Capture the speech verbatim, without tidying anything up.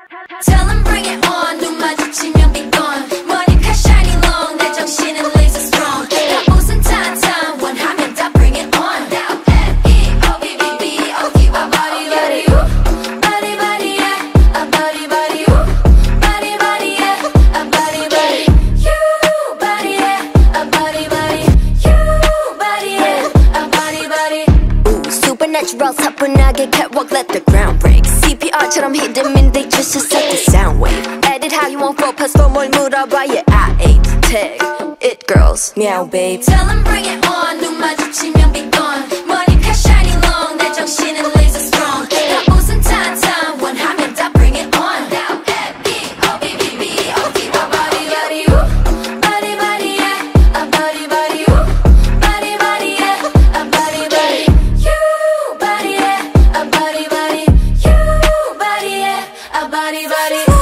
Tell 'em bring it on. 눈 마주치면 be gone. 머리카 shiny long. 내 정신은 laser strong. 다 웃은 탄탄. 원하면 다 bring it on. Now N E O B B B O D와 body body ooh. Body body yeah. A body body ooh. Body body yeah. A body body. You body yeah. A body body. You body yeah. A body body. Ooh, supernatural 사뿐하게 catwalk let the ground break. C P R처럼 hit them in they just to set the sound wave. Edit how you want focus for 뭘 물어봐 yeah I ate tag it girls meow babe. Tell 'em bring it on. 눈 마주치면 be gone. 머리카 shiny long. 내 정신은 laser strong. 다 웃은 탄탄. 원하면 다 bring it on. Now N E O B B B O D와 body body ooh. Body body yeah. A body body ooh. Body body yeah. A body body. You body yeah. A body body. You body yeah. A body body.